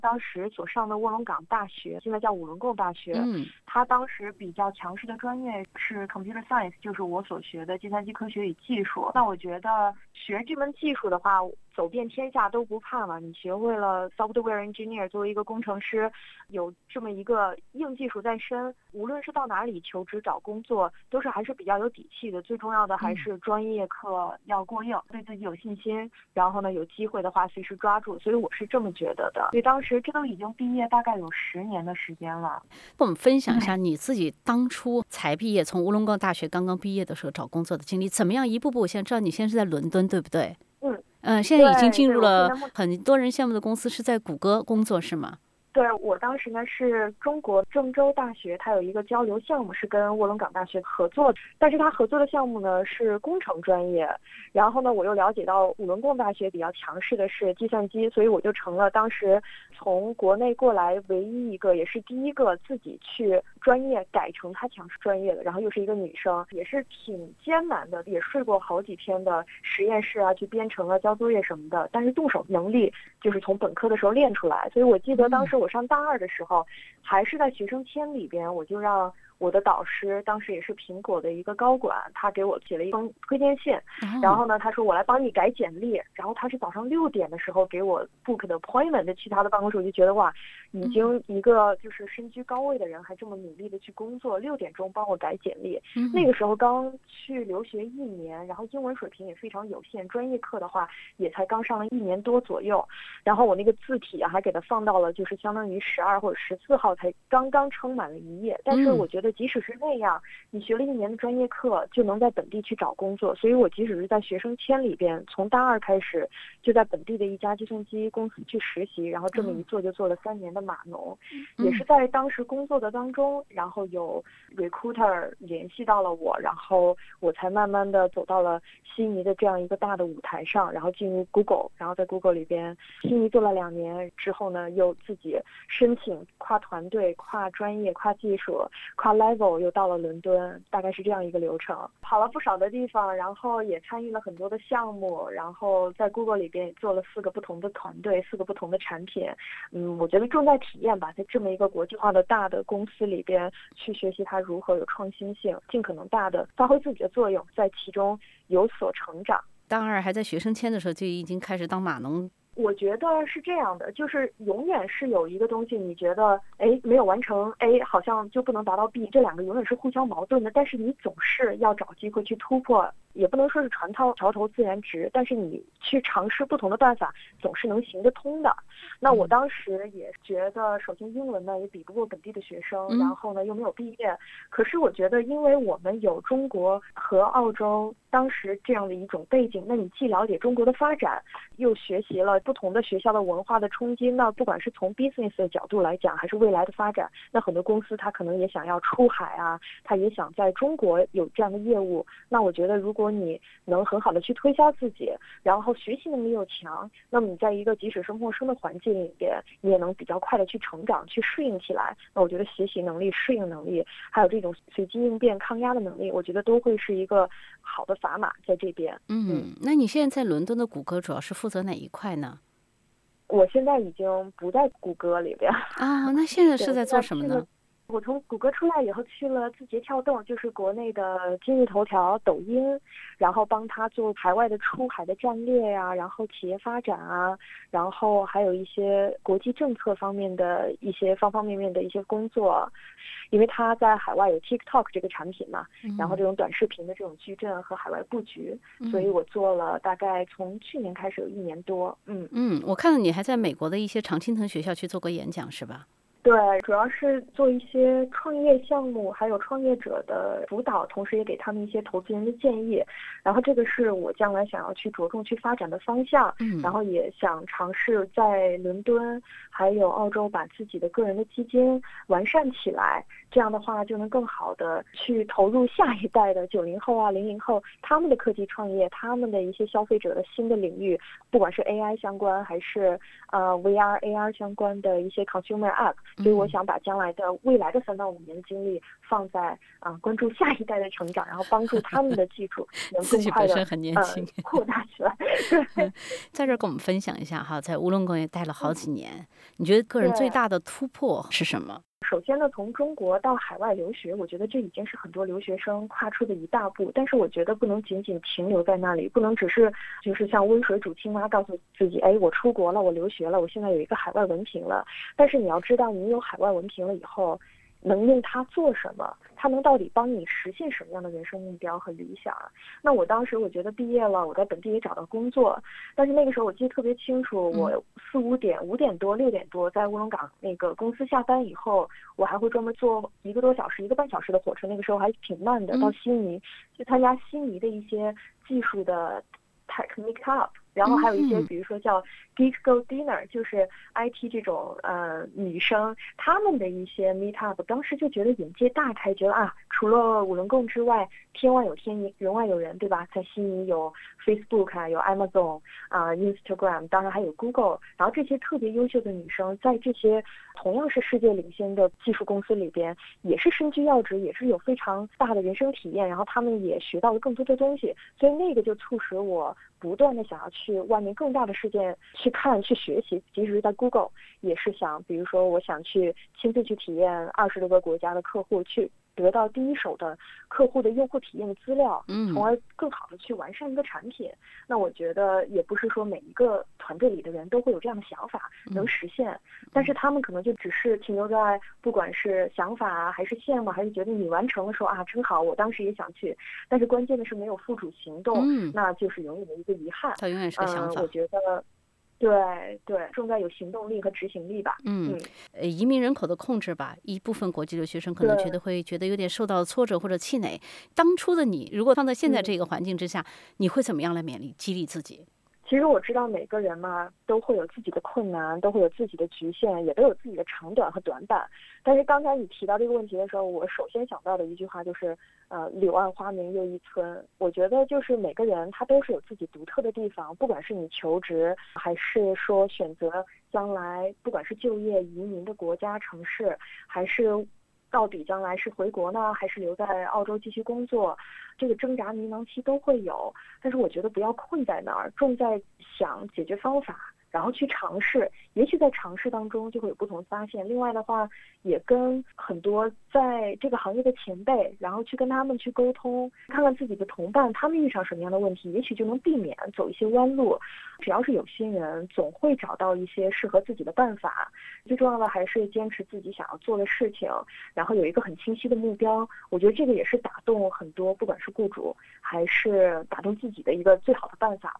当时所上的卧龙岗大学，现在叫五伦贡大学，他当时比较强势的专业是 computer science， 就是我所学的计算机科学与技术。那我觉得学这门技术的话，走遍天下都不怕嘛。你学会了 software engineer， 作为一个工程师，有这么一个硬技术在身，无论是到哪里求职找工作，都是还是比较有底气的。最重要的还是专业课要过硬，对自己有信心，然后呢，有机会的话随时抓住。所以我是这么觉得的。所以当时这都已经毕业大概有10年的时间了。 跟我们分享一下你自己当初才毕业，从乌龙岗大学刚刚毕业的时候找工作的经历，怎么样一步步？我现在知道你现在是在伦敦，对不对？现在已经进入了很多人羡慕的公司，是在谷歌工作是吗？ 对，我当时呢是中国郑州大学，它有一个交流项目是跟卧龙岗大学合作的，但是它合作的项目呢是工程专业。然后呢，我又了解到五伦贡大学比较强势的是计算机，所以我就成了当时从国内过来唯一一个，也是第一个自己去专业改成它强势专业的，然后又是一个女生，也是挺艰难的，也睡过好几天的实验室啊，去编程啊，交作业什么的，但是动手能力就是从本科的时候练出来。所以我记得当时我上大2的时候，还是在学生签里边，我就让我的导师，当时也是苹果的一个高管，他给我写了一封推荐信，然后呢，他说我来帮你改简历，然后他是早上6点的时候给我 book 的 appointment 去他的办公室，我就觉得哇，已经一个就是身居高位的人还这么努力的去工作，6点钟帮我改简历。那个时候刚去留学1年，然后英文水平也非常有限，专业课的话也才刚上了1年多左右，然后我那个字体啊还给他放到了就是相当于12或者14号，才刚刚撑满了1页。但是我觉得即使是那样，你学了1年的专业课就能在本地去找工作，所以我即使是在学生签里边，从大2开始就在本地的一家计算机公司去实习，然后这么一做就做了3年的码农。也是在当时工作的当中，然后有 recruiter 联系到了我，然后我才慢慢的走到了悉尼的这样一个大的舞台上，然后进入 Google， 然后在 Google 里边悉尼做了2年之后呢，又自己申请跨团队、跨专业、跨技术、跨 level 又到了伦敦，大概是这样一个流程。跑了不少的地方，然后也参与了很多的项目，然后在 Google 里边也做了4个不同的团队、4个不同的产品。我觉得重在体验吧，在这么一个国际化的大的公司里边去学习它如何有创新性，尽可能大的发挥自己的作用，在其中有所成长。 大2还在学生签的时候就已经开始当码农。 我觉得是这样的，就是永远是有一个东西，你觉得没有完成 A， 好像就不能达到 B， 这2个永远是互相矛盾的，但是你总是要找机会去突破，也不能说是桥头自然直，但是你去尝试不同的办法，总是能行得通的。那我当时也觉得，首先英文呢也比不过本地的学生，然后呢又没有毕业，可是我觉得因为我们有中国和澳洲当时这样的一种背景，那你既了解中国的发展，又学习了不同的学校的文化的冲击，那不管是从 business 的角度来讲，还是未来的发展，那很多公司它可能也想要出海啊，它也想在中国有这样的业务。那我觉得如果你能很好的去推销自己，然后学习能力又强，那么你在一个即使是陌生的环境里边，你也能比较快的去成长，去适应起来。那我觉得学习能力、适应能力，还有这种随机应变、抗压的能力，我觉得都会是一个好的砝码在这边。 那你现在在伦敦的谷歌主要是负责哪一块呢？ 我现在已经不在谷歌里边那现在是在做什么呢？ 我从谷歌出来以后去了字节跳动，就是国内的今日头条、抖音，然后帮他做海外的出海的战略呀，然后企业发展啊，然后还有一些国际政策方面的一些方方面面的一些工作。因为他在海外有 TikTok 这个产品嘛，然后这种短视频的这种矩阵和海外布局，所以我做了大概从去年开始有1年多。 我看到你还在美国的一些常青藤学校去做过演讲是吧？ 对，主要是做一些创业项目，还有创业者的辅导，同时也给他们一些投资人的建议。然后这个是我将来想要去着重去发展的方向。然后也想尝试在伦敦还有澳洲把自己的个人的基金完善起来，这样的话就能更好的去投入下一代的90后啊、00后他们的科技创业，他们的一些消费者的新的领域，不管是 AI 相关还是VR、AR 相关的一些 consumer app。 所以我想把将来的未来的3到5年的精力放在关注下一代的成长，然后帮助他们的技术能更快的扩大起来。对， 在这儿跟我们分享一下哈，在乌伦贡也待了好几年，你觉得个人最大的突破是什么？ 首先呢，从中国到海外留学，我觉得这已经是很多留学生跨出的一大步。但是我觉得不能仅仅停留在那里，不能只是就是像温水煮青蛙，告诉自己，哎，我出国了，我留学了，我现在有一个海外文凭了。但是你要知道，你有海外文凭了以后，能用它做什么？它能到底帮你实现什么样的人生目标和理想？那我当时我觉得毕业了，我在本地也找到工作，但是那个时候我记得特别清楚，我5点多6点多在乌龙岗那个公司下班以后，我还会专门坐1个多小时1个半小时的火车，那个时候还挺慢的，到悉尼去参加悉尼的一些技术的 tech meetup。然后还有一些，比如说叫 Geek Go Dinner， 就是 IT 这种女生她们的一些 meetup， 当时就觉得眼界大开，觉得除了五伦贡之外，天外有天，人外有人，对吧？在悉尼有 Facebook 有 Amazon Instagram， 当然还有 Google， 然后这些特别优秀的女生，在这些同样是世界领先的技术公司里边，也是身居要职，也是有非常大的人生体验，然后她们也学到了更多的东西，所以那个就促使我不断的想要去外面更大的世界去看去学习，即使是在 Google 也是想，比如说我想去亲自去体验20多个国家的客户，去得到第一手的客户的用户体验的资料，从而更好的去完善一个产品。那我觉得也不是说每一个团队里的人都会有这样的想法能实现，但是他们可能就只是停留在不管是想法还是羡慕，还是觉得你完成了说真好，我当时也想去，但是关键的是没有付诸行动，那就是永远的一个遗憾。 它永远是个想法。 我觉得对，重在有行动力和执行力吧。 移民人口的控制吧，一部分国际留学生可能会觉得有点受到挫折或者气馁。当初的你，如果放在现在这个环境之下，你会怎么样来勉励激励自己？ 其实我知道每个人嘛都会有自己的困难，都会有自己的局限，也都有自己的长短和短板。但是刚才你提到这个问题的时候，我首先想到的一句话就是柳暗花明又一村。我觉得就是每个人他都是有自己独特的地方，不管是你求职，还是说选择将来不管是就业移民的国家城市，还是到底将来是回国呢，还是留在澳洲继续工作，这个挣扎迷茫期都会有。但是我觉得不要困在那儿，重在想解决方法，然后去尝试，也许在尝试当中就会有不同的发现。另外的话，也跟很多在这个行业的前辈，然后去跟他们去沟通，看看自己的同伴他们遇上什么样的问题，也许就能避免走一些弯路。只要是有心人，总会找到一些适合自己的办法。最重要的还是坚持自己想要做的事情，然后有一个很清晰的目标。我觉得这个也是打动很多不管是雇主还是打动自己的一个最好的办法。